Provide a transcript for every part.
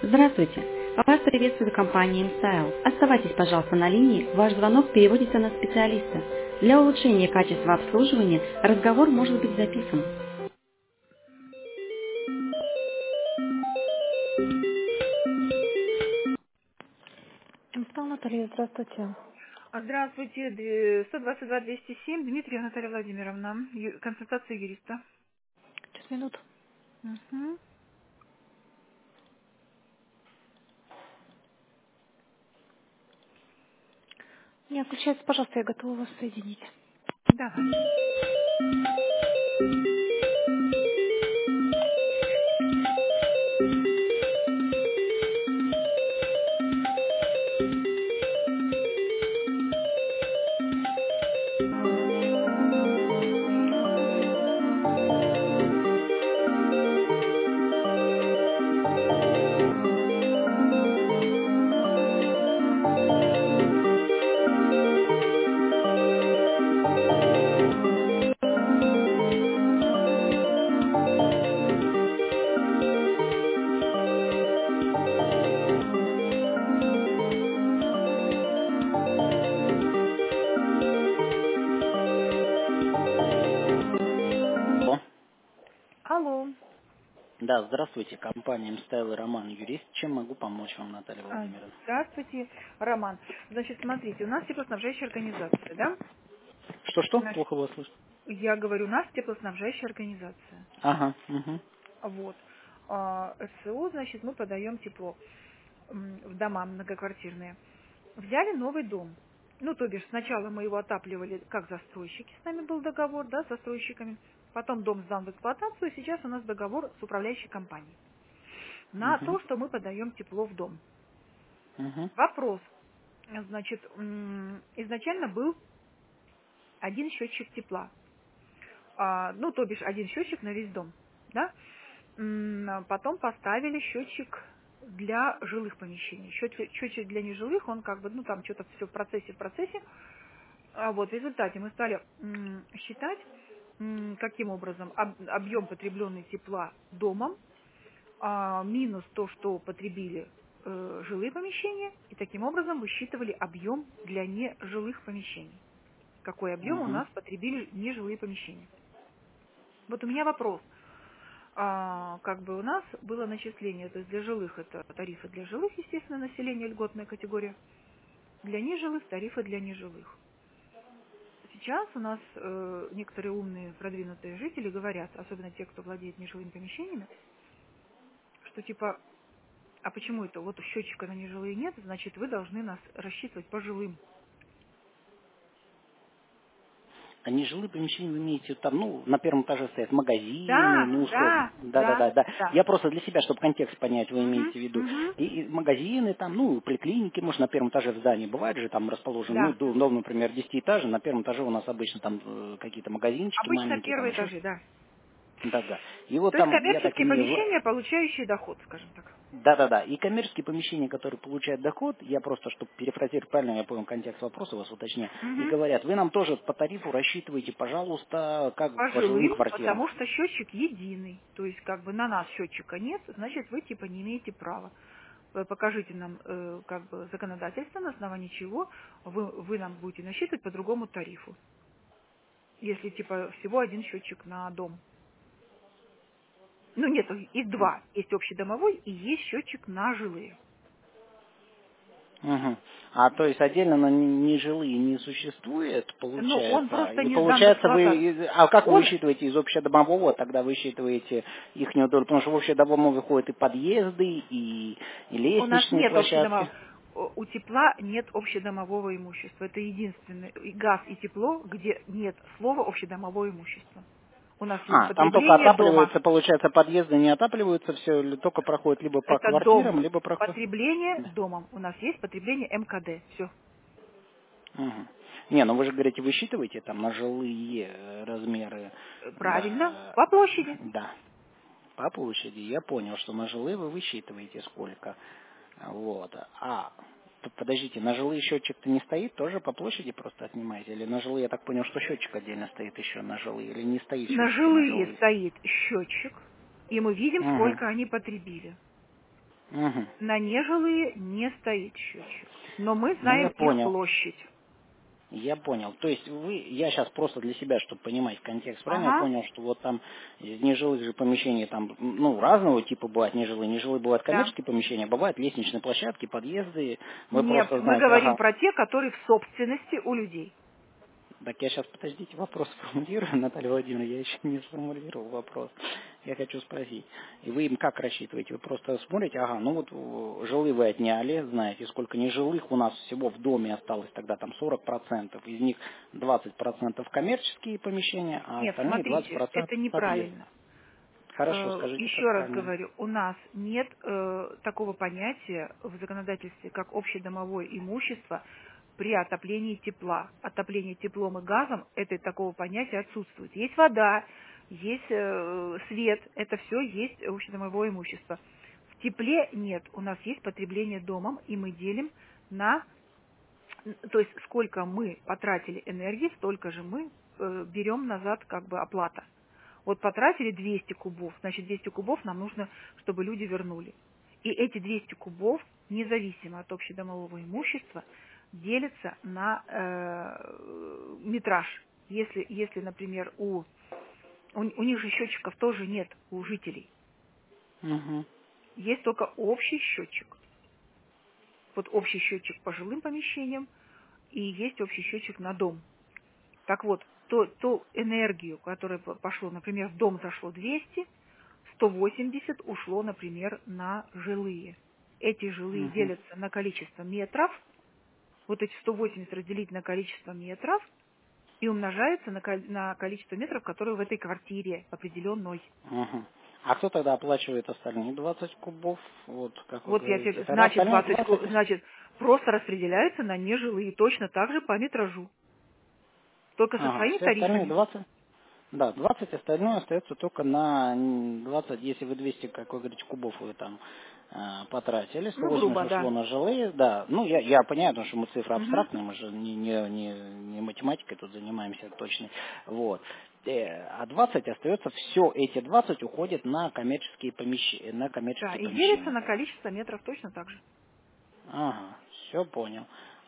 Здравствуйте! Вас приветствует компания InStyle. Оставайтесь, пожалуйста, на линии, ваш звонок переводится на специалиста. Для улучшения качества обслуживания разговор может быть записан. InStyle, Наталья, здравствуйте. Здравствуйте, 122-207, Дмитриева Наталья Владимировна, консультация юриста. Сейчас, минуту. Мгм. Не отключайтесь, пожалуйста, я готова вас соединить. Давайте. Алло. Алло. Да, здравствуйте, компания МСТЛ и Роман Юрист. Чем могу помочь вам, Наталья Владимировна? Здравствуйте, Роман. Значит, смотрите, у нас теплоснабжающая организация, да? Что-что? Наш- Плохо вас слышно. Я говорю, у нас теплоснабжающая организация. Ага, угу. Вот. ССО, значит, мы подаем тепло в дома многоквартирные. Взяли новый дом. Ну, то бишь, сначала мы его отапливали, как застройщики, с нами был договор, да, с застройщиками. Потом дом сдан в эксплуатацию, и сейчас у нас договор с управляющей компанией на Угу. то, что мы подаем тепло в дом. Угу. Вопрос. Значит, изначально был один счетчик тепла. Ну, то бишь, один счетчик на весь дом, да? Потом поставили счетчик для жилых помещений. Счетчик для нежилых, он как бы, ну, там что-то все в процессе. А вот в результате мы стали считать, каким образом объем потребленный тепла домом минус то, что потребили жилые помещения, и таким образом высчитывали объем для нежилых помещений. Какой объем у Угу. нас потребили нежилые помещения. Вот у меня вопрос. Как бы у нас было начисление, то есть для жилых это тарифы для жилых, естественно, населения, льготная категория, для нежилых тарифы для нежилых. Сейчас у нас некоторые умные, продвинутые жители говорят, особенно те, кто владеет нежилыми помещениями, что типа, а почему это вот счетчика на нежилые нет, значит вы должны нас рассчитывать по жилым. А нежилые помещения вы имеете там, ну, на первом этаже стоят магазины, Да, ну, условно. да, да, Да. да. Я просто для себя, чтобы контекст понять, вы Угу, имеете в виду. угу, И магазины там, ну, поликлиники, может, на первом этаже в здании бывает же там расположены, ну, да. дом, например, 10-этажный, на первом этаже у нас обычно там какие-то магазинчики Обычно маленькие, там первые еще. этажи, да. Да. И вот То есть там, я так коммерческие имею помещения, получающие доход, скажем так. Да. И коммерческие помещения, которые получают доход, я просто, чтобы перефразировать правильно, я понял контекст вопроса, вас уточню, и Угу. говорят, вы нам тоже по тарифу рассчитывайте, пожалуйста, как По по жилым жилым, квартирам. потому что счетчик единый. То есть как бы на нас счетчика нет, значит вы типа не имеете права. Покажите нам как бы законодательство, на основании чего вы нам будете насчитывать по другому тарифу. Если типа всего один счетчик на дом. Ну нет, их два. Есть общедомовой и есть счетчик на жилые. Мгм. А то есть отдельно на нежилые не существует, Но он получается. просто И не сдан в получается эксплуатацию. вы, а как вы Он высчитываете из общедомового, тогда вы высчитываете их долю, потому что в общедомовой входят и подъезды, и У нас лестничные нет площадки. общедомового. У тепла нет общедомового имущества. Это единственный и газ и тепло, где нет слова общедомовое имущество. У нас есть Там только потребление дома. отапливаются, получается, подъезды не отапливаются, все, или только проходит либо по Это дом. квартирам, либо проходит. Потребление Да. домом. У нас есть потребление МКД. Все. Мгм. Не, ну вы же говорите, высчитываете там на жилые размеры. Правильно. По площади. Да. По площади. Я понял, что на жилые вы высчитываете сколько. Вот. Подождите, на жилые счетчик-то не стоит, тоже по площади просто отнимаете? Или на жилые, я так понял, что счетчик отдельно стоит еще на жилые, или не стоит На счетчика на жилые жилые? стоит счетчик. И мы видим, Угу. сколько они потребили. Угу. На нежилые не стоит счетчик. Но мы Ну, знаем я их понял. площадь. Я понял. То есть я сейчас просто для себя, чтобы понимать контекст, правильно я Ага. понял, что вот там из нежилых же помещений там, ну, разного типа бывают нежилые. Нежилые бывают Да. коммерческие помещения, бывают лестничные площадки, подъезды. Вы Нет, просто мы знаете, говорим ага. про те, которые в собственности у людей. Так я сейчас, подождите, вопрос сформулирую, Наталья Владимировна, я еще не сформулировал вопрос. Я хочу спросить. И вы им как рассчитываете? Вы просто смотрите, ага, ну вот жилые вы отняли, знаете, сколько нежилых у нас всего в доме осталось тогда там 40%, из них 20% коммерческие помещения, а Нет, остальные смотрите, 20% это подъезд. неправильно. Хорошо, скажите, Еще как раз правильно. говорю, у нас нет такого понятия в законодательстве, как общедомовое имущество при отоплении тепла. Отопление теплом и газом, такого понятия отсутствует. Есть вода, есть свет, это все есть общедомовое имущество. В тепле нет, у нас есть потребление домом, и мы делим на, то есть сколько мы потратили энергии, столько же мы берем назад как бы оплата. Вот потратили 200 кубов, значит 200 кубов нам нужно, чтобы люди вернули. И эти 200 кубов, независимо от общедомового имущества, делятся на метраж. Если, например, у них же счетчиков тоже нет у жителей. Угу. Есть только общий счетчик. Вот общий счетчик по жилым помещениям и есть общий счетчик на дом. Так вот, ту энергию, которая пошло, например, в дом зашло 200, 180 ушло, например, на жилые. Эти жилые Угу. делятся на количество метров, вот эти 180 разделить на количество метров и умножается на количество метров, которые в этой квартире определенной. Угу. А кто тогда оплачивает остальные 20 кубов? Вот, как вы Вот я говорите. тебе, Тогда значит, остальные 20. значит, просто распределяются на нежилые, точно так же по метражу. Только со Ага, своими все остальные тарифами. 20. Да, 20 остальное остается только на 20, если вы 200, как вы говорите, кубов вы там потратили, Ну, 180 грубо, ушло да. на жилые, да. Ну, я понимаю, потому что мы цифры Угу. абстрактные, мы же не математикой тут занимаемся точной. Вот. А 20 остается, все эти 20 уходят на коммерческие помещения, Да, и делится помещения. на количество метров точно так же. Ага, все понял.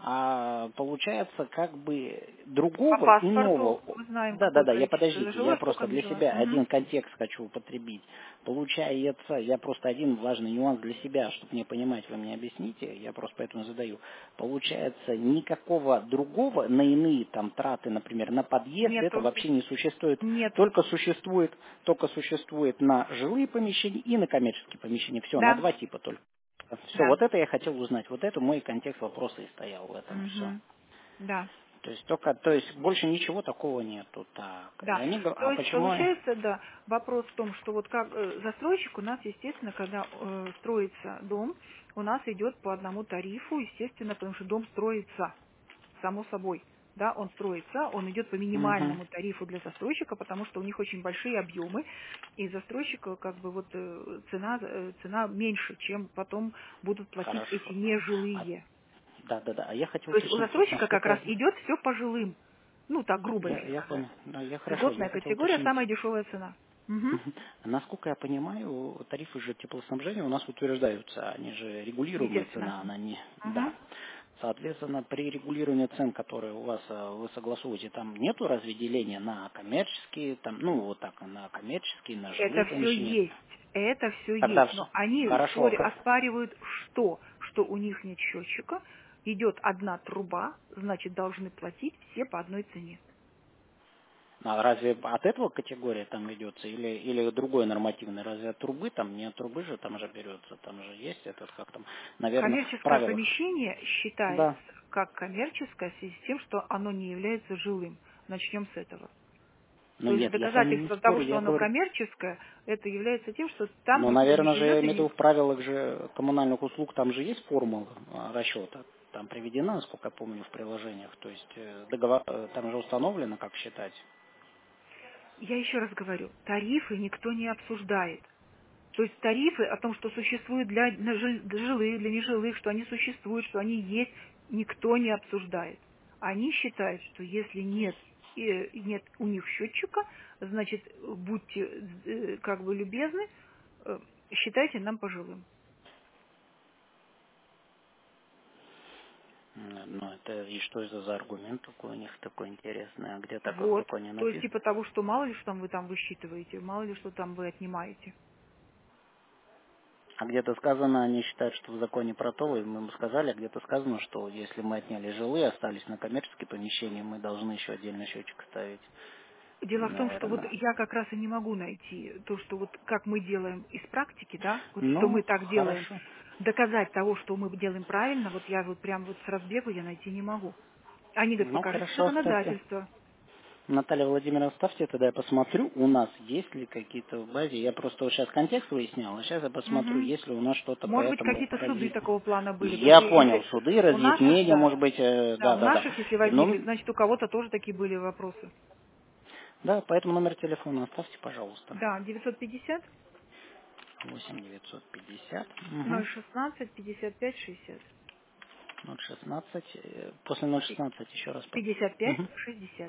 А получается, как бы По другого паспорту иного. мы знаем, Да, какое я количество подождите, я зажило, сколько просто для нежило. себя Угу. один контекст хочу употребить. Получается, я просто один важный нюанс для себя, чтобы мне понимать, вы мне объясните, я просто поэтому задаю. Получается, никакого другого на иные там траты, например, на подъезд, это Нету. вообще не существует. Нету. Только существует на жилые помещения и на коммерческие помещения. Все, на Да. два типа только. Все, Да. вот это я хотел узнать. Вот это мой контекст вопроса и стоял в этом все. Угу. Да. То есть больше ничего такого нету. Так. И Да. То а есть почему? получается, да, вопрос в том, что вот как застройщик у нас, естественно, когда строится дом, у нас идет по одному тарифу, естественно, потому что дом строится, само собой. Да, он строится, он идет по Угу. минимальному тарифу для застройщика, потому что у них очень большие объемы, и застройщика как бы вот цена меньше, чем потом будут платить эти Хорошо. А, нежилые. да. А я хотел То есть у уточнить, вот застройщика как раз насколько идет все по жилым. Ну, так грубо, если я сказать. понял. Да, я хорошо. Я Льготная хотел категория, уточнить. самая дешевая цена. Мгм. Насколько я понимаю, тарифы же теплоснабжения у нас утверждаются, они же регулируемая Естественно. цена, она не. Да. Мгм. Соответственно, при регулировании цен, которые у вас вы согласуете, там нету разделения на коммерческие, там, ну вот так, на коммерческие, на Это жилые все помещения. есть. Это все Тогда есть. Но они хорошо. оспаривают что? Что у них нет счетчика, идет одна труба, значит, должны платить все по одной цене. А разве от этого категория там ведется или другой нормативный? Разве от трубы там не от трубы же там же берется, там же есть этот как там, наверное, в Коммерческое правилах. помещение считается Да. как коммерческое в связи с тем, что оно не является жилым. Начнем с этого. Ну То есть нет, я с вами не доказательство того, спорю, что я оно говорю. коммерческое, это является тем, что там Но, никто не наверное же, я живет и имею в виду не... в правилах же коммунальных услуг, там же есть формула расчета. Там приведена, насколько я помню, в приложениях. То есть договор, там же установлено, как считать. Я еще раз говорю, тарифы никто не обсуждает. То есть тарифы о том, что существуют для жилых, для нежилых, что они существуют, что они есть, никто не обсуждает. Они считают, что если нет у них счетчика, значит, будьте как бы любезны, считайте нам пожилым. Ну, это и что это за аргумент такой у них такой интересный? А где так в Вот. законе То есть написано? типа того, что мало ли что там вы там высчитываете, мало ли что там вы отнимаете. А где-то сказано, они считают, что в законе про то, и мы им сказали, а где-то сказано, что если мы отняли жилые, остались на коммерческие помещения, мы должны еще отдельный счетчик ставить. Дело в том, что вот Наверное. я как раз и не могу найти то, что вот как мы делаем из практики, да, вот что мы Ну, так делаем, хорошо. доказать того, что мы делаем правильно, вот я вот прям вот с разбегу я найти не могу. Они говорят, Ну, покажите хорошо, ставьте. законодательство. Наталья Владимировна, ставьте, тогда я посмотрю, у нас есть ли какие-то в базе. Я просто вот сейчас контекст выяснял, а сейчас я посмотрю, Мгм. есть ли у нас что-то по Может быть, этому какие-то суды разъяснить. такого плана были. Вот Я понял, если суды, у наших, разъяснения, да, может быть, да, у да. наших, если возникли, Ну, значит, у кого-то тоже такие были вопросы. да, поэтому номер телефона оставьте, пожалуйста. Да, 950 8 950 016 55 60. 016, после 016 еще раз. 55 Угу. 60.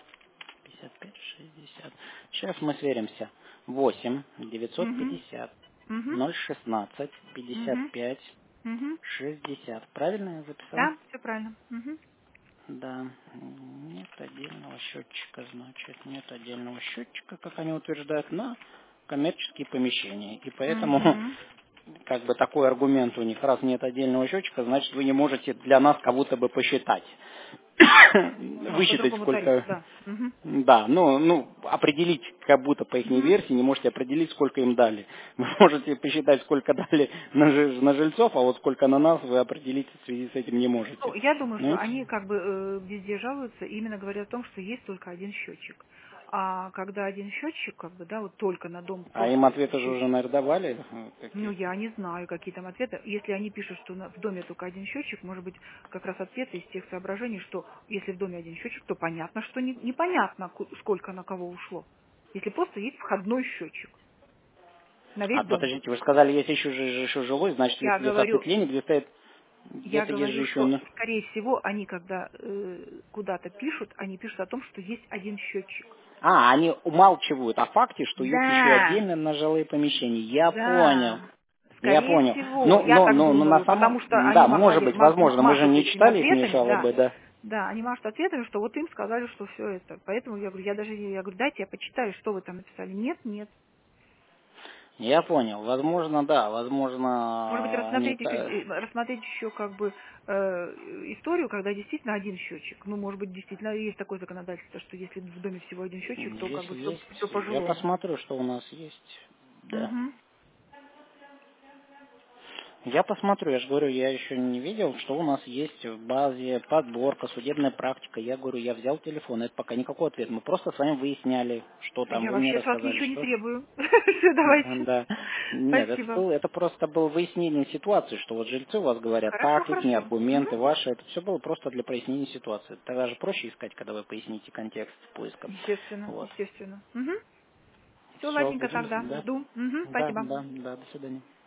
55 60. Сейчас мы сверимся. 8 Угу. 950 Угу. 016 Угу. 55 Угу. 60. Правильно я записал? Да, все правильно. Угу. Да. Нет отдельного счетчика, значит, нет отдельного счетчика, как они утверждают, на коммерческие помещения. И поэтому Угу. как бы такой аргумент у них, раз нет отдельного счетчика, значит вы не можете для нас как будто бы посчитать. Ну, по Высчитать другому тарифу, сколько. да. Угу. Да, ну, определить, как будто по их Угу. версии, не можете определить, сколько им дали. Вы можете посчитать, сколько дали на жильцов, а вот сколько на нас вы определить в связи с этим не Ну, можете. я думаю, Ну, что они как бы везде жалуются, и именно говорят о том, что есть только один счетчик. А когда один счетчик, как бы, да, вот только на дом а просто им есть ответы же уже, счетчик. наверное, давали Ну, какие-то. я не знаю, какие там ответы. Если они пишут, что в доме только один счетчик, может быть, как раз ответы из тех соображений, что если в доме один счетчик, то понятно, что непонятно, сколько на кого ушло. Если просто есть входной счетчик на А весь дом. подождите, вы сказали, есть еще жилой, значит, Я если говорю, осветление, я где-то есть же говорю, еще. что, скорее всего, они, когда куда-то пишут, они пишут о том, что есть один счетчик. А, они умалчивают о факте, что есть еще Да, отдельно на жилые помещения. Я понял. да. Я Скорее понял. всего, Ну, я но, так но, но на думаю, самом... потому что они Да, может быть, возможно, мы же машут не этими читали их ответами, да. жалобы, да. Да, они машут ответами, что вот им сказали, что все это. Поэтому я говорю, я говорю, дайте я почитаю, что вы там написали. Нет, нет. Я понял. Возможно, да, Может быть, возможно, они... рассмотреть еще как бы историю, когда действительно один счетчик. Ну, может быть, действительно есть такое законодательство, что если в доме всего один счетчик, то как Если бы все, есть, все я по-жилому. посмотрю, что у нас есть. Да. Угу. Я посмотрю, я же говорю, я еще не видел, что у нас есть в базе подборка, судебная практика. Я говорю, я взял телефон, это пока никакой ответ. Мы просто с вами выясняли, что там, Я вы мне вообще с вас рассказали, ничего не что... требую. Все, давайте. Да. Нет, Спасибо. это просто было выяснение ситуации, что вот жильцы у вас говорят Хорошо, так, их хорошо. Мгм. аргументы ваши, это все было просто для прояснения ситуации. Тогда же проще искать, когда вы поясните контекст поиска. Естественно, Вот. естественно. Угу. Все, Все, ладненько будем, тогда. да. Жду. Угу. Да, Спасибо. да, да, до свидания.